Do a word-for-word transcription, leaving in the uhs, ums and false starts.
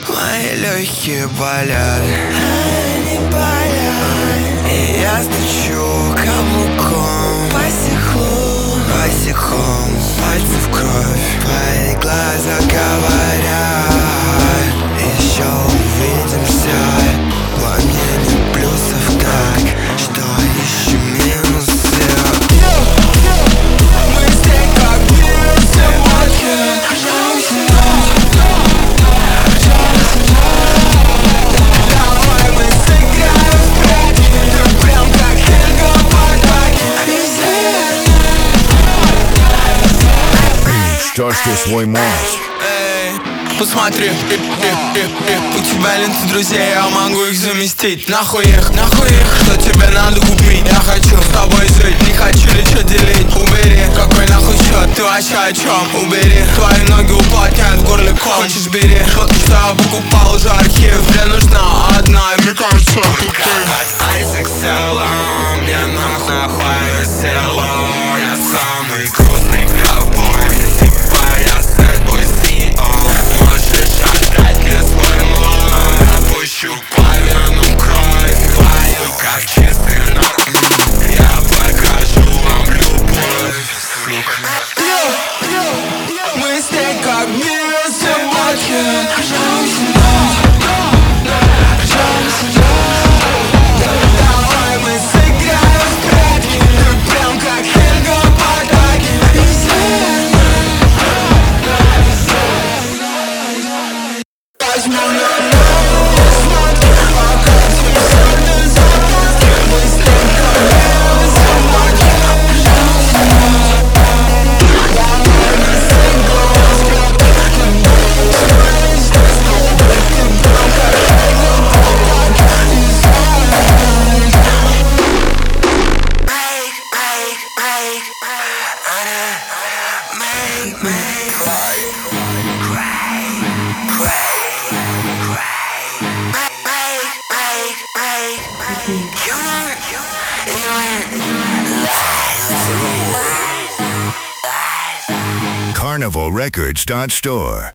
Мои легкие болят, они болят. И я стучу каблуком по стеклу, по стеклам, пальцы в кровь, твои глаза говорят: еще увидимся. Во мне нет плюсов так, что ищем минусы. Мы здесь как вирусы в воде. Давай мы сыграем в прятки. Ты прям как Хельга Бардак. Что ж ты свой мозг? Посмотри, э, э, э, э. У тебя лента друзей, я могу их заместить. Нахуй их, нахуй их. Что тебе надо купить? Я хочу с тобой жить, не хочу ничего делить. Убери, какой нахуй счет, ты вообще о чем? Убери, твои ноги уплотняют в горле ком. Хочешь бери, что я покупал уже архив. Мне нужна одна, мне кажется, ты Айзек Селла, мне нахуй весело. Я самый грустный ковбой, типа я сэд бой си и о. Можешь отдать мне свой лом, опущу по венам кровь твою, как чистый норм. Я покажу вам любовь, сука. Мы здесь как вирусы в воде. Давай мы сыграем в прятки. Ты прям как Хельга Бардак. Возьму на ногу, смотри, пока ты сольный запах. Мы здесь как вирусы в воде. Давай мы сыграем в прятки. Ты прям как Хельга Бардак. Make, make, cry, cry, cry, cry. Make, make, make, you know, you know. Carnival Records dot store